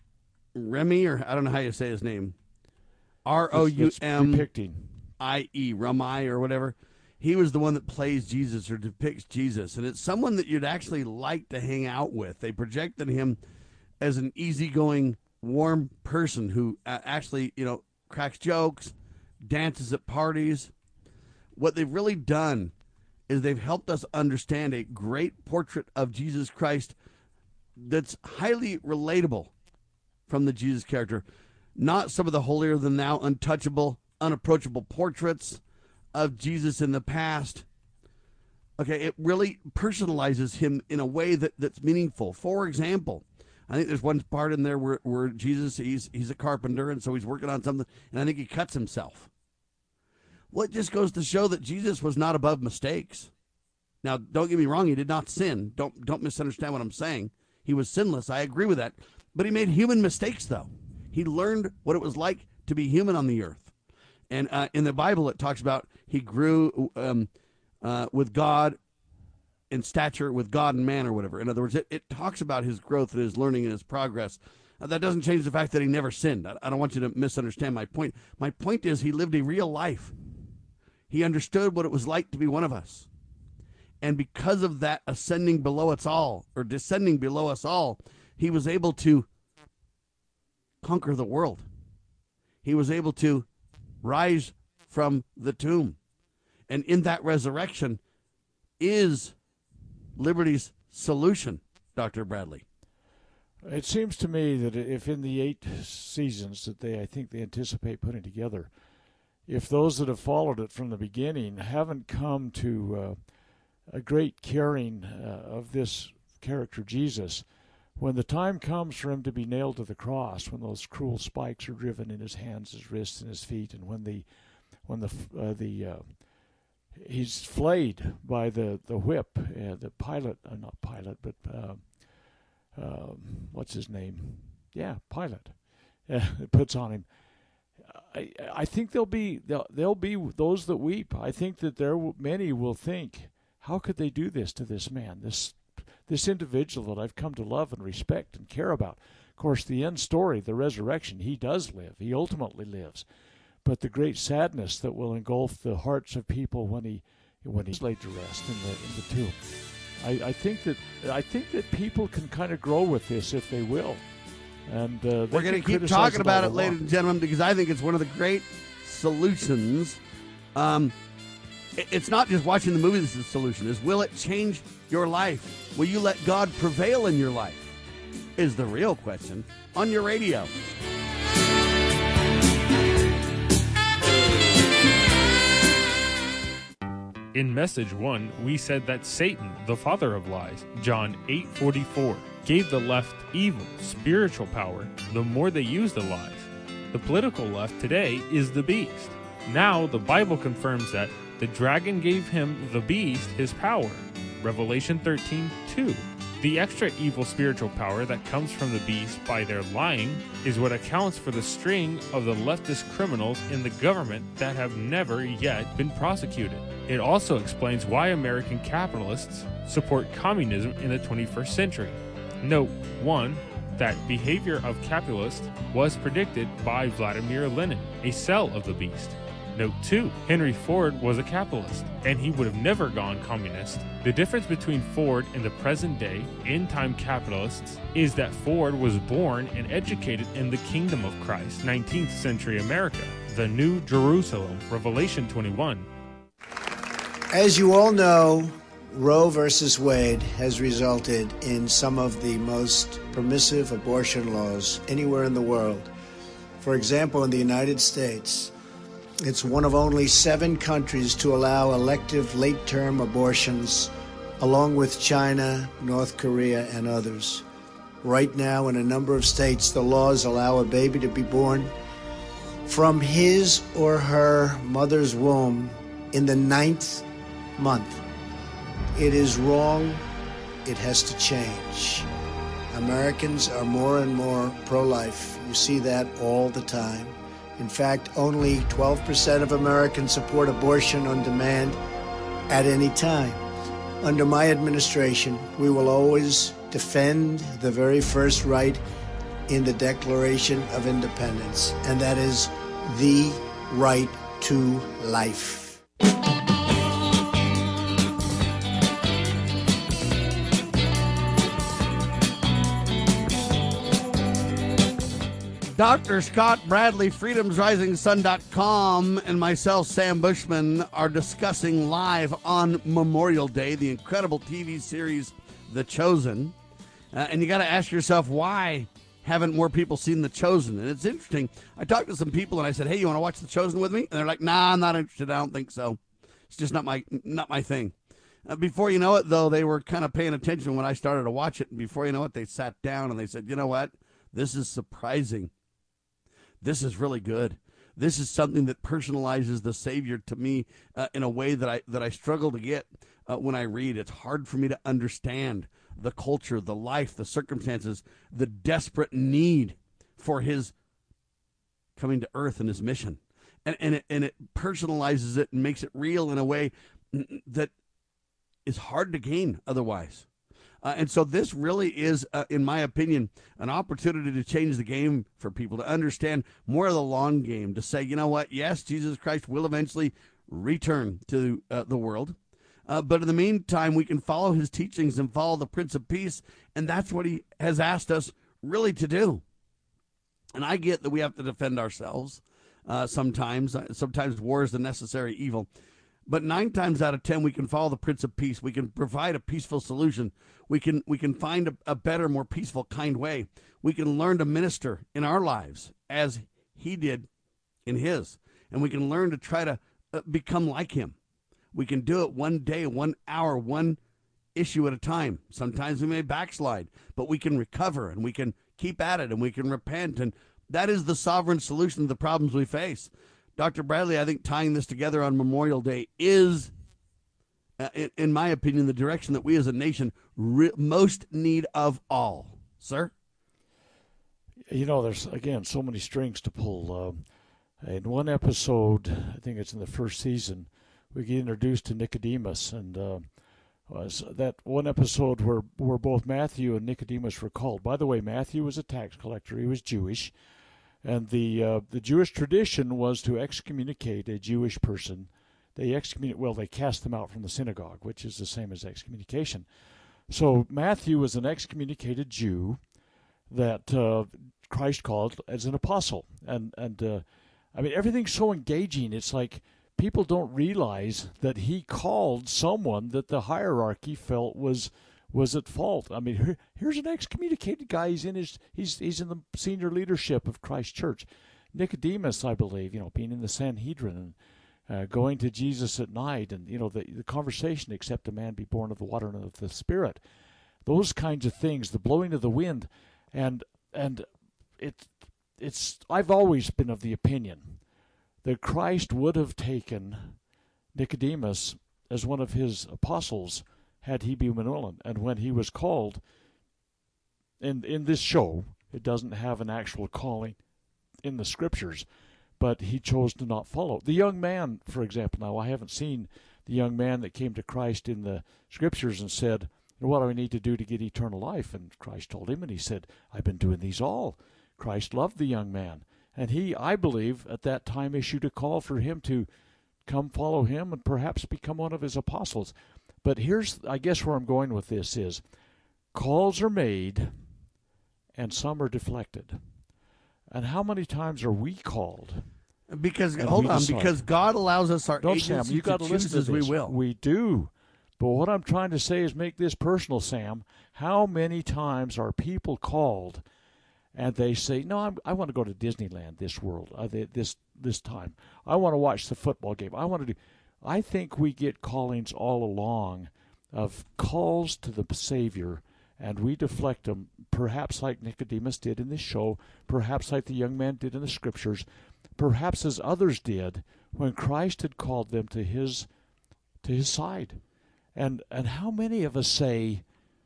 Remy, or I don't know how you say his name, R O U M I E, Rumai or whatever. He was the one that plays Jesus or depicts Jesus, and it's someone that you'd actually like to hang out with. They projected him as an easygoing, warm person who uh, actually, you know, cracks jokes, dances at parties. What they've really done is they've helped us understand a great portrait of Jesus Christ that's highly relatable from the Jesus character. Not some of the holier-than-thou, untouchable, unapproachable portraits of Jesus in the past. Okay, it really personalizes him in a way that, that's meaningful. For example, I think there's one part in there where, where Jesus, he's he's a carpenter, and so he's working on something, and I think he cuts himself. Well, it just goes to show that Jesus was not above mistakes. Now, don't get me wrong, he did not sin. Don't don't misunderstand what I'm saying. He was sinless. I agree with that. But he made human mistakes, though. He learned what it was like to be human on the earth. And uh, in the Bible, it talks about he grew um, uh, with God in stature, with God and man, or whatever. In other words, it, it talks about his growth and his learning and his progress. Uh, that doesn't change the fact that he never sinned. I, I don't want you to misunderstand my point. My point is he lived a real life. He understood what it was like to be one of us. And because of that ascending below us all, or descending below us all, he was able to conquer the world. He was able to rise from the tomb. And in that resurrection is liberty's solution, Doctor Bradley. It seems to me that if in the eight seasons that they, I think they anticipate putting together, if those that have followed it from the beginning haven't come to uh, a great caring uh, of this character Jesus, when the time comes for him to be nailed to the cross, when those cruel spikes are driven in his hands, his wrists, and his feet, and when the when the uh, the uh, he's flayed by the the whip, uh, the Pilate, uh, not Pilate, but uh, uh, what's his name? Yeah, Pilate. Uh, it puts on him. I I think there'll be there'll, there'll be those that weep. I think that there will, many will think, how could they do this to this man, this this individual that I've come to love and respect and care about? Of course, the end story, the resurrection, he does live. He ultimately lives. But the great sadness that will engulf the hearts of people when he when he's laid to rest in the in the tomb. I, I think that I think that people can kind of grow with this if they will. And uh, we're going to keep talking about it, ladies and gentlemen, because I think it's one of the great solutions. Um, it, it's not just watching the movie that's the solution. Is will it change your life? Will you let God prevail in your life? Is the real question on your radio. In message one, we said that Satan, the father of lies, John eight forty-four, gave the left evil spiritual power the more they use the lies. The political left today is the beast. Now the Bible confirms that the dragon gave him, the beast, his power. Revelation thirteen two. The extra evil spiritual power that comes from the beast by their lying is what accounts for the string of the leftist criminals in the government that have never yet been prosecuted. It also explains why American capitalists support communism in the twenty-first century. Note one, that behavior of capitalists was predicted by Vladimir Lenin, a cell of the beast. Note two, Henry Ford was a capitalist, and he would have never gone communist. The difference between Ford and the present day, end-time capitalists is that Ford was born and educated in the kingdom of Christ, nineteenth century America, the New Jerusalem, Revelation twenty-one. As you all know, Roe versus Wade has resulted in some of the most permissive abortion laws anywhere in the world. For example, in the United States, it's one of only seven countries to allow elective late-term abortions, along with China, North Korea, and others. Right now, in a number of states, the laws allow a baby to be born from his or her mother's womb in the ninth month. It is wrong. It has to change. Americans are more and more pro-life. You see that all the time. In fact, only twelve percent of Americans support abortion on demand at any time. Under my administration, we will always defend the very first right in the Declaration of Independence, and that is the right to life. Doctor Scott Bradley, freedoms rising sun dot com, and myself, Sam Bushman, are discussing live on Memorial Day the incredible T V series The Chosen. Uh, and you got to ask yourself, why haven't more people seen The Chosen? And it's interesting. I talked to some people and I said, hey, you want to watch The Chosen with me? And they're like, nah, I'm not interested. I don't think so. It's just not my not my thing. Uh, before you know it, though, they were kind of paying attention when I started to watch it. And before you know it, they sat down and they said, you know what? This is surprising. This is really good. This is something that personalizes the Savior to me uh, in a way that I that I struggle to get uh, when I read. It's hard for me to understand the culture, the life, the circumstances, the desperate need for his coming to earth and his mission. And, and, it, and it personalizes it and makes it real in a way that is hard to gain otherwise. Uh, and so this really is, uh, in my opinion, an opportunity to change the game for people, to understand more of the long game, to say, you know what, yes, Jesus Christ will eventually return to uh, the world. Uh, but in the meantime, we can follow his teachings and follow the Prince of Peace, and that's what he has asked us really to do. And I get that we have to defend ourselves uh, sometimes. Sometimes war is the necessary evil. But nine times out of ten, we can follow the Prince of Peace. We can provide a peaceful solution. We can we can find a, a better, more peaceful, kind way. We can learn to minister in our lives as he did in his. And we can learn to try to uh, become like him. We can do it one day, one hour, one issue at a time. Sometimes we may backslide, but we can recover and we can keep at it and we can repent. And that is the sovereign solution to the problems we face. Doctor Bradley, I think tying this together on Memorial Day is, uh, in, in my opinion, the direction that we as a nation re- most need of all. Sir? You know, there's, again, so many strings to pull. Uh, in one episode, I think it's in the first season, we get introduced to Nicodemus. And uh, was that one episode where, where both Matthew and Nicodemus were called. By the way, Matthew was a tax collector. He was Jewish. And the uh, the Jewish tradition was to excommunicate a Jewish person. They excommunicate, well, they cast them out from the synagogue, which is the same as excommunication. So Matthew was an excommunicated Jew that uh, Christ called as an apostle. And, and uh, I mean, everything's so engaging. It's like people don't realize that he called someone that the hierarchy felt was was at fault. I mean, here, here's an excommunicated guy. He's in his he's he's in the senior leadership of Christ Church. Nicodemus, I believe, you know, being in the Sanhedrin and uh, going to Jesus at night, and you know, the the conversation, except a man be born of the water and of the Spirit, those kinds of things, the blowing of the wind, and and it it's I've always been of the opinion that Christ would have taken Nicodemus as one of his apostles had he been willing. And when he was called, in in this show, it doesn't have an actual calling in the scriptures, but he chose to not follow. The young man, for example, now I haven't seen the young man that came to Christ in the scriptures and said, what do I need to do to get eternal life? And Christ told him, and he said, I've been doing these all. Christ loved the young man. And he, I believe, at that time issued a call for him to come follow him and perhaps become one of his apostles. But here's, I guess where I'm going with this is, calls are made and some are deflected. And how many times are we called? Because, hold on, decide? because God allows us our Don't agency Sam, you to choose listen to as we this. will. We do. But what I'm trying to say is make this personal, Sam. How many times are people called and they say, no, I'm, I want to go to Disneyland this world, uh, this this time. I want to watch the football game. I want to do. I think we get callings all along of calls to the Savior, and we deflect them, perhaps like Nicodemus did in this show, perhaps like the young man did in the Scriptures, perhaps as others did when Christ had called them to his to his side. And and how many of us say,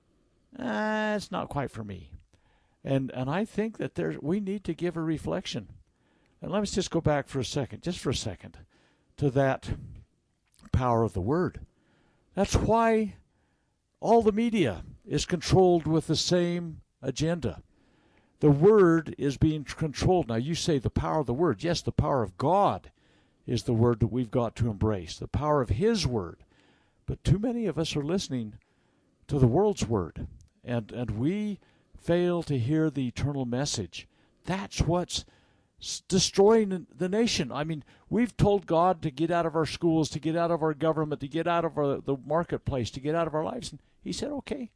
ah, it's not quite for me. And and I think that there we need to give a reflection. And let's just go back for a second, just for a second, to that power of the Word. That's why all the media is controlled with the same agenda. The Word is being controlled. Now, you say the power of the Word. Yes, the power of God is the Word that we've got to embrace, the power of His Word. But too many of us are listening to the world's word, and, and we fail to hear the eternal message. That's what's destroying the nation. I mean, we've told God to get out of our schools, to get out of our government, to get out of our, the marketplace, to get out of our lives. And He said, okay,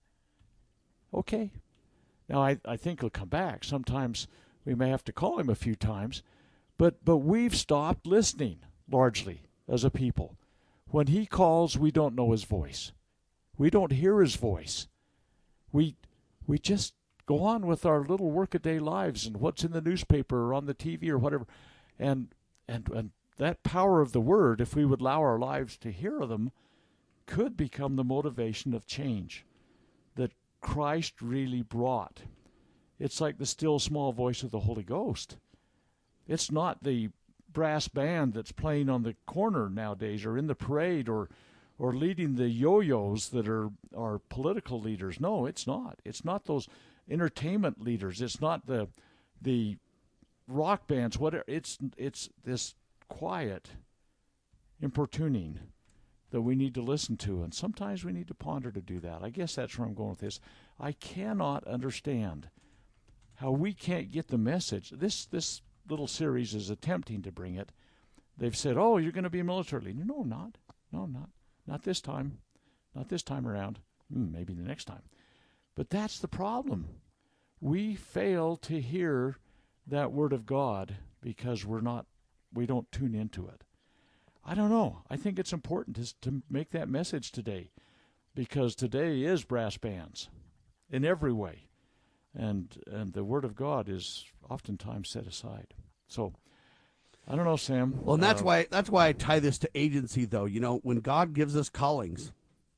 okay. Now, I, I think He'll come back. Sometimes we may have to call Him a few times, but but we've stopped listening largely as a people. When He calls, we don't know His voice. We don't hear His voice. We we just go on with our little workaday lives and what's in the newspaper or on the T V or whatever. And and and that power of the Word, if we would allow our lives to hear them, could become the motivation of change that Christ really brought. It's like the still small voice of the Holy Ghost. It's not the brass band that's playing on the corner nowadays or in the parade or or leading the yo-yos that are, are political leaders. No, it's not. It's not those entertainment leaders. It's not the the rock bands. Whatever. It's it's this quiet importuning that we need to listen to, and sometimes we need to ponder to do that. I guess that's where I'm going with this. I cannot understand how we can't get the message. This this little series is attempting to bring it. They've said, oh, you're going to be a military leader. No, not. No, not. Not this time. Not this time around. Mm, maybe the next time. But that's the problem. We fail to hear that Word of God because we're not, we don't tune into it. I don't know. I think it's important to, to make that message today, because today is brass bands in every way. And and the Word of God is oftentimes set aside. So, I don't know, Sam. Well, and that's uh, why that's why I tie this to agency, though. You know, when God gives us callings,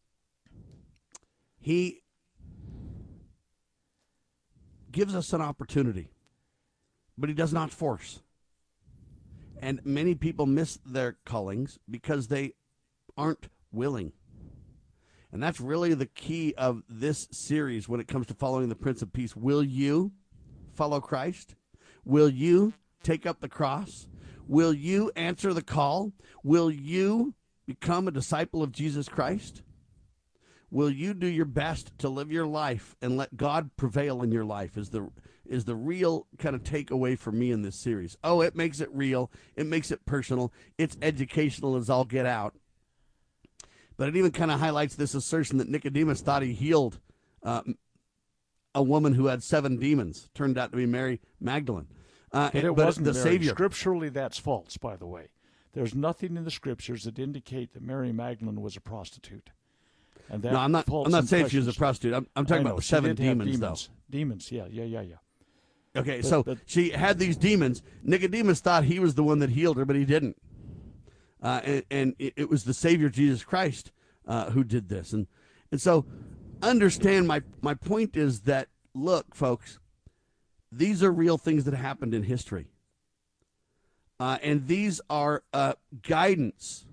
He gives us an opportunity, but He does not force. And many people miss their callings because they aren't willing. And that's really the key of this series when it comes to following the Prince of Peace. Will you follow Christ? Will you take up the cross? Will you answer the call? Will you become a disciple of Jesus Christ? Will you do your best to live your life and let God prevail in your life is the is the real kind of takeaway for me in this series. Oh, it makes it real. It makes it personal. It's educational as all get out. But it even kind of highlights this assertion that Nicodemus thought he healed uh, a woman who had seven demons. Turned out to be Mary Magdalene. Uh, but it but wasn't the Mary. Savior. Scripturally, that's false, by the way. There's nothing in the Scriptures that indicate that Mary Magdalene was a prostitute. And that No, I'm not. false I'm not saying she was a impressions- prostitute. I'm, I'm talking I know, about she seven did have demons, demons, though. Demons, yeah, yeah, yeah, yeah. Okay, But- so but- she had these demons. Nicodemus thought he was the one that healed her, but he didn't. Uh, and and it, it was the Savior, Jesus Christ, uh, who did this. And and so understand my, my point is that, look, folks, these are real things that happened in history. Uh, and these are uh, guidance,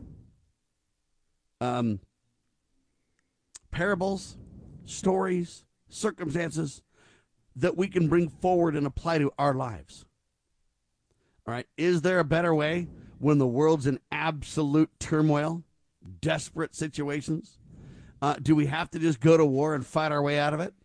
um, parables, stories, circumstances that we can bring forward and apply to our lives. All right. Is there a better way when the world's in absolute turmoil, desperate situations? Uh, do we have to just go to war and fight our way out of it?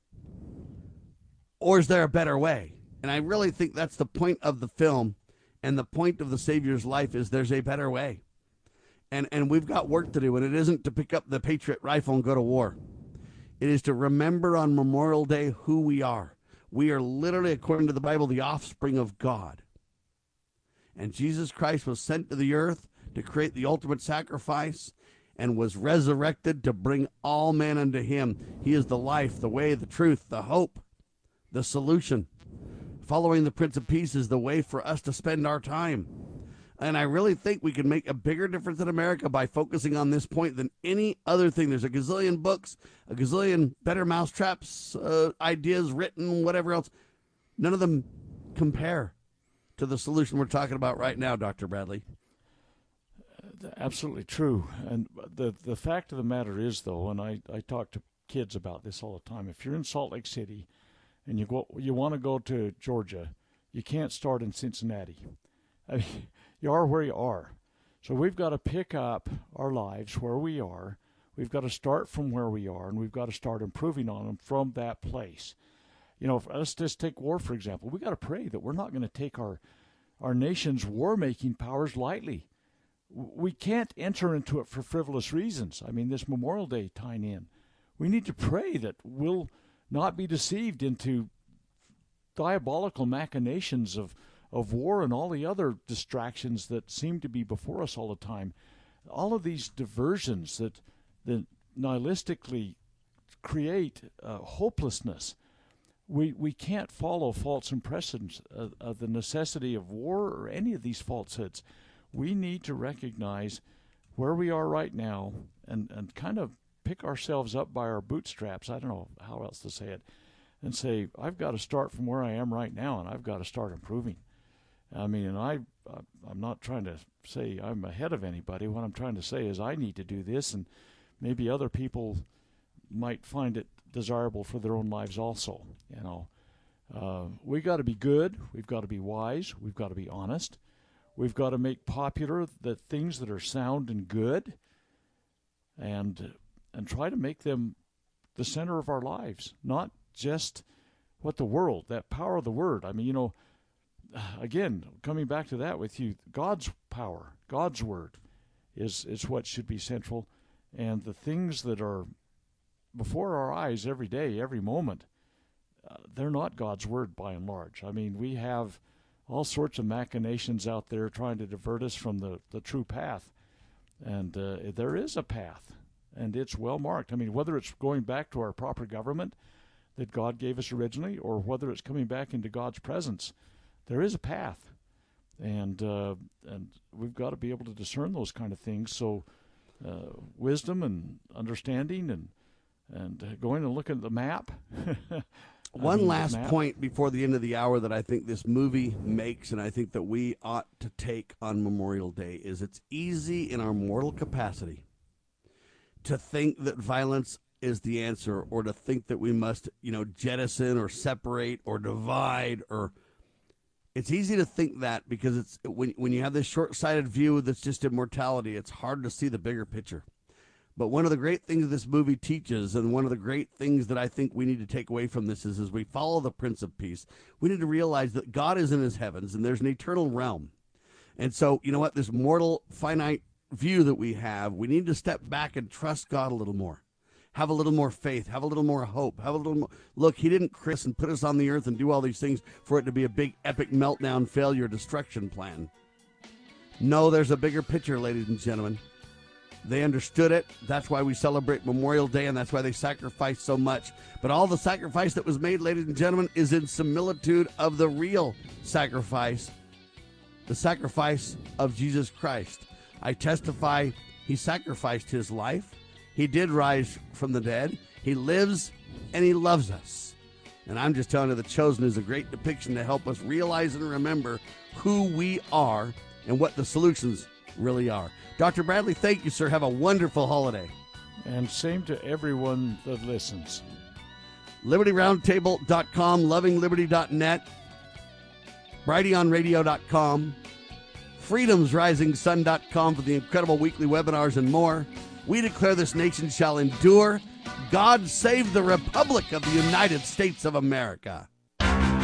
Or is there a better way? And I really think that's the point of the film, and the point of the Savior's life is there's a better way. And, and we've got work to do, and it isn't to pick up the Patriot rifle and go to war. It is to remember on Memorial Day who we are. We are literally, according to the Bible, the offspring of God. And Jesus Christ was sent to the earth to create the ultimate sacrifice and was resurrected to bring all men unto him. He is the life, the way, the truth, the hope, the solution. Following the Prince of Peace is the way for us to spend our time. And I really think we can make a bigger difference in America by focusing on this point than any other thing. There's a gazillion books, a gazillion better mousetraps, uh, ideas written, whatever else. None of them compare to the solution we're talking about right now, Doctor Bradley. Absolutely true. And the the fact of the matter is, though, and I, I talk to kids about this all the time, if you're in Salt Lake City and you go, you want to go to Georgia, you can't start in Cincinnati. I mean, you are where you are. So we've got to pick up our lives where we are. We've got to start from where we are, and we've got to start improving on them from that place. You know, let's just take war, for example. We've got to pray that we're not going to take our, our nation's war-making powers lightly. We can't enter into it for frivolous reasons. I mean, this Memorial Day tying in. We need to pray that we'll not be deceived into diabolical machinations of of war and all the other distractions that seem to be before us all the time. All of these diversions that, that nihilistically create uh, hopelessness. We we can't follow false impressions of, of the necessity of war or any of these falsehoods. We need to recognize where we are right now and, and kind of pick ourselves up by our bootstraps. I don't know how else to say it. And say, I've got to start from where I am right now, and I've got to start improving. I mean, and I, I'm not trying to say I'm ahead of anybody. What I'm trying to say is I need to do this, and maybe other people might find it desirable for their own lives also. You know, uh, we got to be good. We've got to be wise. We've got to be honest. We've got to make popular the things that are sound and good, and and try to make them the center of our lives, not just what the world, that power of the word. I mean, you know, again, coming back to that with you, God's power, God's word is, is what should be central. And the things that are before our eyes every day, every moment, uh, they're not God's word by and large. I mean, we have all sorts of machinations out there trying to divert us from the, the true path. And uh, there is a path, and it's well marked. I mean, whether it's going back to our proper government that God gave us originally, or whether it's coming back into God's presence, there is a path, and uh, and we've got to be able to discern those kind of things. So uh, wisdom and understanding and and going and looking at the map. One mean, last map. point before the end of the hour that I think this movie makes, and I think that we ought to take on Memorial Day, is it's easy in our mortal capacity to think that violence is the answer, or to think that we must, you know, jettison or separate or divide. Or it's easy to think that because it's when when you have this short-sighted view that's just immortality, it's hard to see the bigger picture. But one of the great things this movie teaches, and one of the great things that I think we need to take away from this is, as we follow the Prince of Peace, we need to realize that God is in his heavens and there's an eternal realm. And so, you know what, this mortal, finite view that we have, we need to step back and trust God a little more. Have a little more faith, have a little more hope, have a little more. Look, he didn't create us and put us on the earth and do all these things for it to be a big, epic meltdown, failure, destruction plan. No, there's a bigger picture, ladies and gentlemen. They understood it. That's why we celebrate Memorial Day, and that's why they sacrificed so much. But all the sacrifice that was made, ladies and gentlemen, is in similitude of the real sacrifice, the sacrifice of Jesus Christ. I testify he sacrificed his life. He did rise from the dead. He lives, and he loves us. And I'm just telling you, The Chosen is a great depiction to help us realize and remember who we are and what the solutions really are. Doctor Bradley, thank you, sir. Have a wonderful holiday. And same to everyone that listens. Liberty Roundtable dot com, Loving Liberty dot net, Brighteon Radio dot com, Freedoms Rising Sun dot com for the incredible weekly webinars and more. We declare this nation shall endure. God save the Republic of the United States of America.